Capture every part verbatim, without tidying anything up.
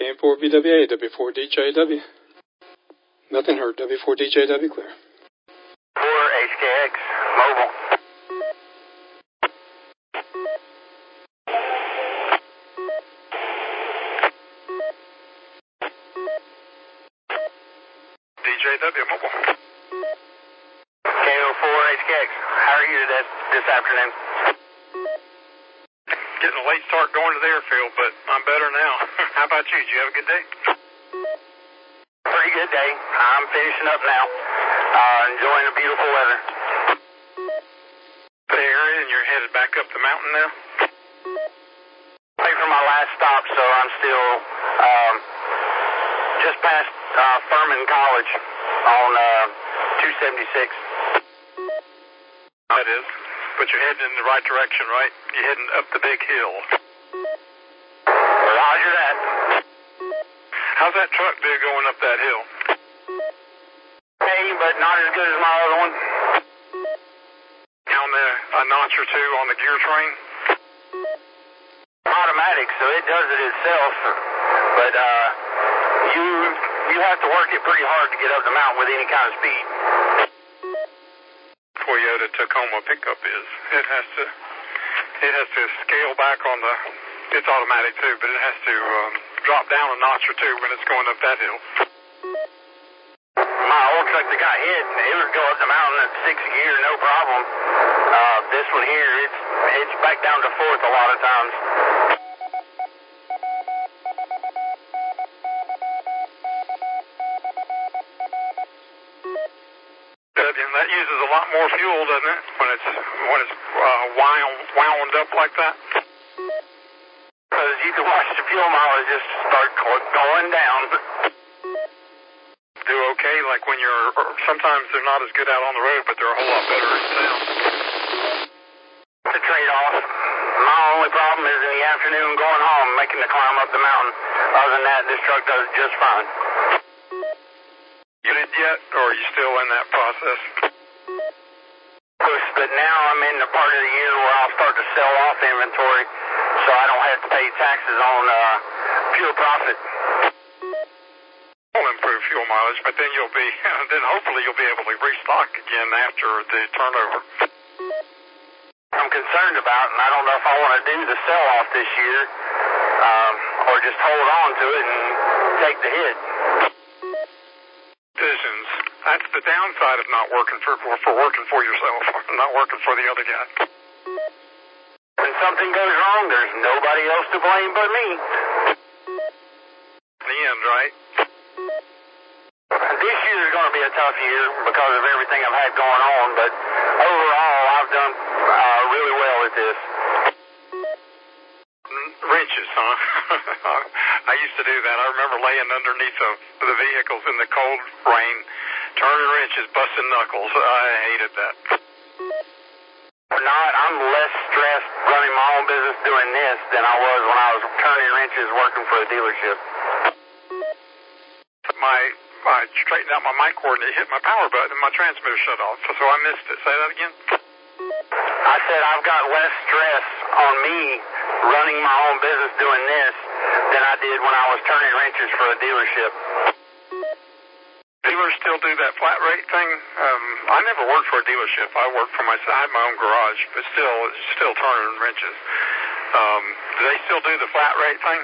Game four V W A, W four D J W. Nothing heard, W four D J W clear. four H K X, mobile. D J W, mobile. K O four H K X, how are you today, this afternoon? Getting a late start going to the airfield, but I'm better now. How about you? Did you have a good day? Pretty good day. I'm finishing up now. Uh, enjoying the beautiful weather. The area, and you're headed back up the mountain now? Wait for my last stop, so I'm still um, just past uh, Furman College on uh, two seventy-six. That is. But you're heading in the right direction, right? You're heading up the big hill. Roger that. How's that truck do going up that hill? Hey, but not as good as my other one. On the, a notch or two on the gear train? Automatic, so it does it itself. But uh, you you have to work it pretty hard to get up the mountain with any kind of speed. Toyota Tacoma pickup is. It has to it has to scale back on the, it's automatic too, but it has to um, drop down a notch or two when it's going up that hill. My old truck that got hit, it would go up the mountain at sixth gear, no problem. Uh, this one here, it's it's back down to fourth a lot of times. And that uses a lot more fuel, doesn't it, when it's when it's uh, wound, wound up like that? Because you can watch the fuel mileage just start going down. Do okay, like when you're, sometimes they're not as good out on the road, but they're a whole lot better in town. It's a trade-off. My only problem is in the afternoon going home, making the climb up the mountain. Other than that, this truck does just fine. You did yet, or are you still in that process? But now I'm in the part of the year where I'll start to sell off inventory, so I don't have to pay taxes on uh, fuel profit. Will improve fuel mileage, but then you'll be, then hopefully you'll be able to restock again after the turnover. I'm concerned about, and I don't know if I want to do the sell-off this year, um, or just hold on to it and take the hit. Decisions. That's the downside of not working for, for for working for yourself, not working for the other guy. When something goes wrong, there's nobody else to blame but me. The end, right? This year is going to be a tough year because of everything I've had going on, but overall, I've done uh, really well with this. Wrenches, huh? I used to do that. I remember laying underneath of the vehicles in the cold rain, turning wrenches, busting knuckles. I hated that. Not, I'm less stressed running my own business doing this than I was when I was turning wrenches working for a dealership. My, I straightened out my mic cord and it hit my power button and my transmitter shut off, so I missed it. Say that again? I said I've got less stress on me running my own business doing this than I did when I was turning wrenches for a dealership. Dealers still do that flat rate thing? Um, I never worked for a dealership. I worked for myself. I had my own garage, but still, still turning wrenches. Um, do they still do the flat rate thing?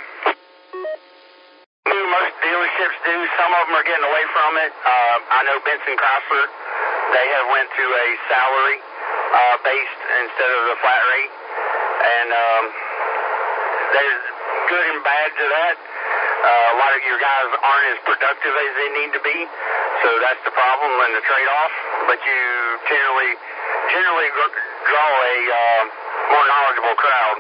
Most dealerships do. Some of them are getting away from it. Uh, I know Benson Chrysler, they have went to a salary uh, based instead of the flat rate. And um, there's good and bad to that. Uh, a lot of your guys aren't as productive as they need to be, so that's the problem and the trade-off. But you generally generally draw a uh, more knowledgeable crowd.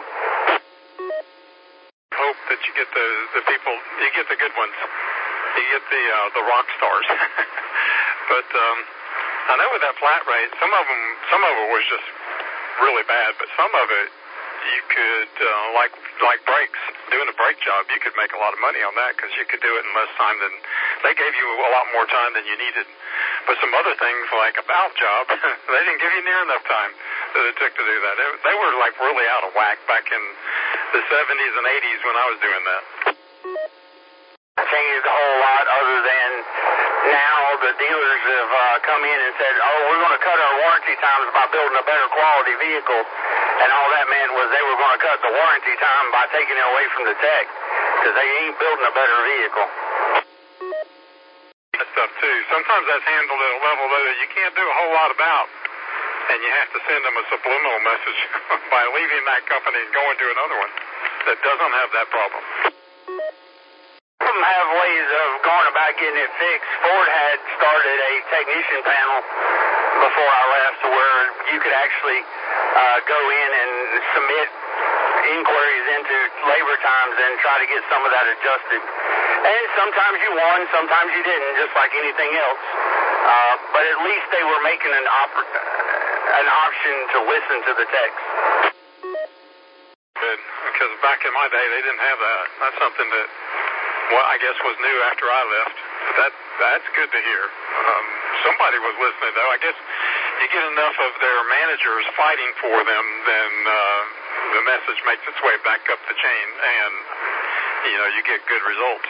Hope that you get the, the people, you get the good ones. You get the uh, the rock stars. But um, I know with that flat rate, some of them, some of it was just really bad, but some of it you could, uh, like like brakes, doing a brake job, you could make a lot of money on that because you could do it in less time than, they gave you a lot more time than you needed. But some other things like a valve job, they didn't give you near enough time that it took to do that. It, they were like really out of whack back in the seventies and eighties when I was doing that. changed a whole lot other than now the dealers have uh, come in and said, oh, we're going to cut our warranty times by building a better quality vehicle. And all that meant was they were going to cut the warranty time by taking it away from the tech because they ain't building a better vehicle. That stuff, too. Sometimes that's handled at a level that you can't do a whole lot about. And you have to send them a subliminal message by leaving that company and going to another one that doesn't have that problem. Some of them have ways of going about getting it fixed. Ford had started a technician panel before I left where you could actually uh, go in and submit inquiries into labor times and try to get some of that adjusted. And sometimes you won, sometimes you didn't, just like anything else. Uh, but at least they were making an, op- an option to listen to the text. Good, because back in my day they didn't have that. That's something that, well, I guess was new after I left. But that that's good to hear. Um, somebody was listening, though. I guess you get enough of their managers fighting for them, then uh, the message makes its way back up the chain, and you know you get good results.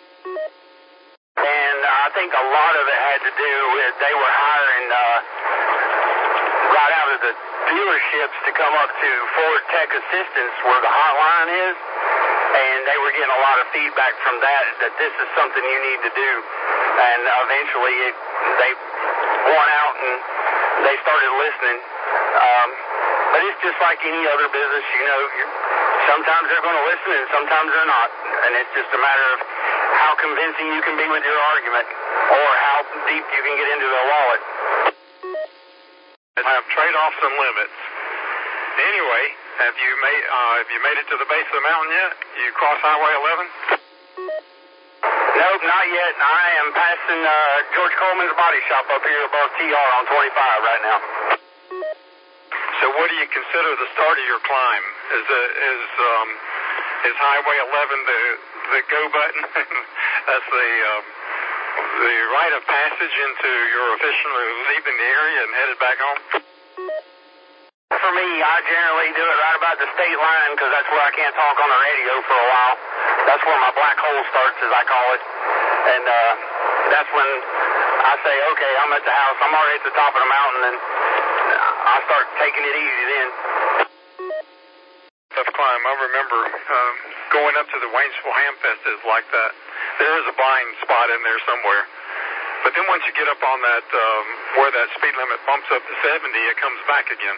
And I think a lot of it had to do with they were hiring uh, right out of the dealerships to come up to Ford Tech Assistance where the hotline is. And they were getting a lot of feedback from that, that this is something you need to do. And eventually it, they won out and they started listening. Um, but it's just like any other business, you know. You're, sometimes they're going to listen and sometimes they're not. And it's just a matter of how convincing you can be with your argument or how deep you can get into their wallet. I have trade-offs and limits. Anyway, have you made uh, have you made it to the base of the mountain yet? You cross Highway eleven? Nope, not yet. I am passing uh, George Coleman's body shop up here above T R on twenty-five right now. So, what do you consider the start of your climb? Is the, is um, is Highway eleven the the go button? That's the um, the rite of passage into your officially leaving the area and headed back home? For me, I generally do it right about the state line because that's where I can't talk on the radio for a while. That's where my black hole starts, as I call it. And uh, that's when I say, okay, I'm at the house. I'm already at the top of the mountain, and I start taking it easy then. Tough climb. I remember um, going up to the Waynesville Hamfest is like that. There is a blind spot in there somewhere. But then once you get up on that, um, where that speed limit bumps up to seventy, it comes back again.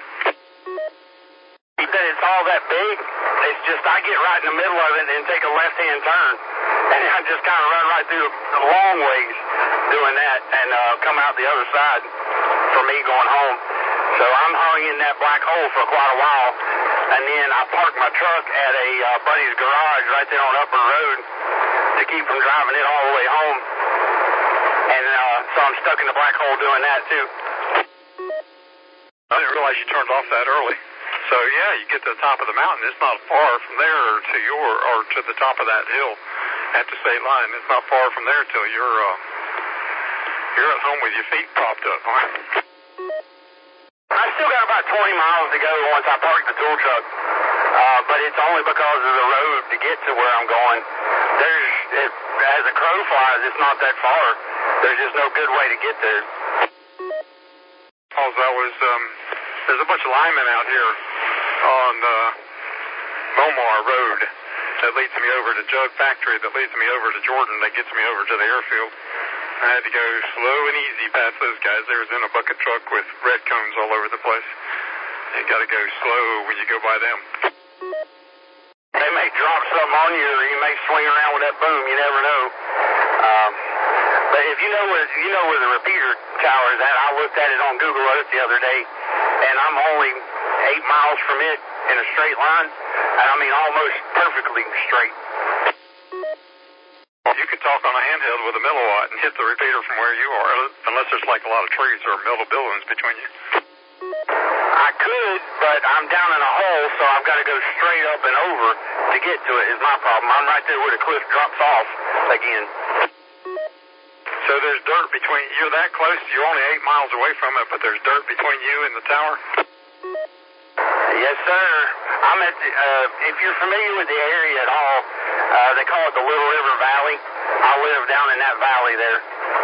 That it's all that big. It's just I get right in the middle of it and take a left-hand turn, and I just kind of run right through the long ways doing that and uh, come out the other side for me going home. So I'm hung in that black hole for quite a while, and then I park my truck at a uh, buddy's garage right there on Upper Road to keep from driving it all the way home. And uh, so I'm stuck in the black hole doing that too. I didn't realize you turned off that early. So yeah, you get to the top of the mountain. It's not far from there to your or to the top of that hill at the state line. It's not far from there till you're uh, you're at home with your feet propped up. Huh? I still got about twenty miles to go once I park the tool truck, uh, but it's only because of the road to get to where I'm going. There's, it, as a crow flies, it's not that far. There's just no good way to get there. Because I was, um, there's a bunch of linemen out here on uh, Momar Road that leads me over to Jug Factory, that leads me over to Jordan, that gets me over to the airfield. I had to go slow and easy past those guys. They was in a bucket truck with red cones all over the place. You got to go slow when you go by them. They may drop something on you, or you may swing around with that boom. You never know. Um, but if you know where you know where the repeater tower is at, I looked at it on Google Earth the other day, and I'm only eight miles from it in a straight line, and I mean almost perfectly straight. You could talk on a handheld with a milliwatt and hit the repeater from where you are, unless there's like a lot of trees or metal buildings between you. I could, but I'm down in a hole, so I've got to go straight up and over to get to it is my problem. I'm right there where the cliff drops off again. So there's dirt between, you're that close, you're only eight miles away from it, but there's dirt between you and the tower? Yes, sir. I'm at the, uh, if you're familiar with the area at all, uh, they call it the Little River Valley. I live down in that valley there.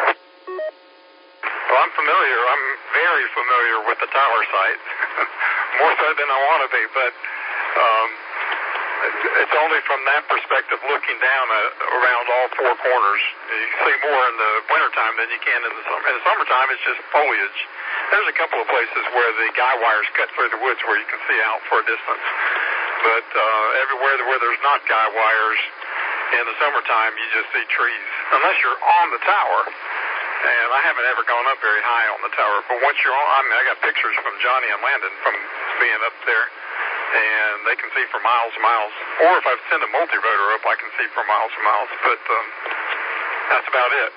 Well, I'm familiar. I'm very familiar with the tower site, more so than I want to be, but um, it's only from that perspective, looking down at, around all four corners. You see more in the wintertime than you can in the summer. In the summertime, it's just foliage. There's a couple of places where the guy wires cut through the woods where you can see out for a distance. But uh, everywhere where there's not guy wires, in the summertime, you just see trees. Unless you're on the tower. And I haven't ever gone up very high on the tower. But once you're on, I mean, I got pictures from Johnny and Landon from being up there. And they can see for miles and miles. Or if I send a multirotor up, I can see for miles and miles. But um, that's about it.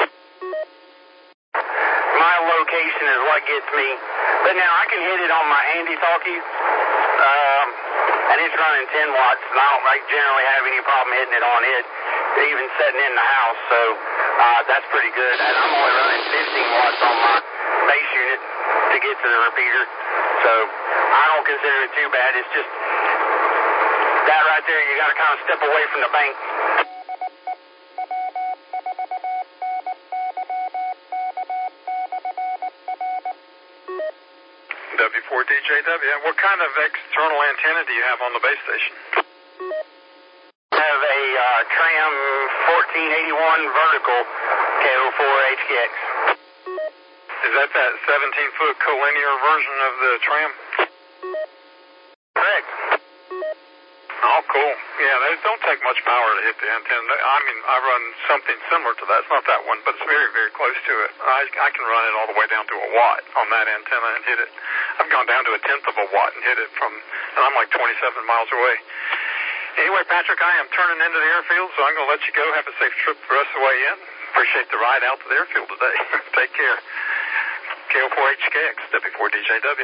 My location is what gets me. But now I can hit it on my Handy Talkie. Um, and it's running ten watts. And I don't like, generally have any problem hitting it on it, even setting in the house. So uh, that's pretty good. And I'm only running fifteen watts on my base unit to get to the repeater. So I don't consider it too bad. It's just that right there, you got to kind of step away from the bank. W four D J W. What kind of external antenna do you have on the base station? I have a uh, Tram fourteen eighty-one vertical K O four H K X. Is that that seventeen foot collinear version of the Tram? Correct. Oh, cool. Yeah, they don't take much power to hit the antenna. I mean, I run something similar to that. It's not that one, but it's very, very close to it. I, I can run it all the way down to a watt on that antenna and hit it. I've gone down to a tenth of a watt and hit it from, and I'm like twenty-seven miles away. Anyway, Patrick, I am turning into the airfield, so I'm going to let you go. Have a safe trip the rest of the way in. Appreciate the ride out to the airfield today. Take care. K O four H K X, W four D J W.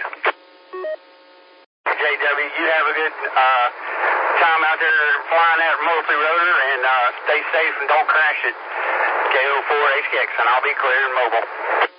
J W, you have a good uh, time out there flying that multi-rotor, and uh, stay safe and don't crash it. K O four H K X, and I'll be clear and mobile.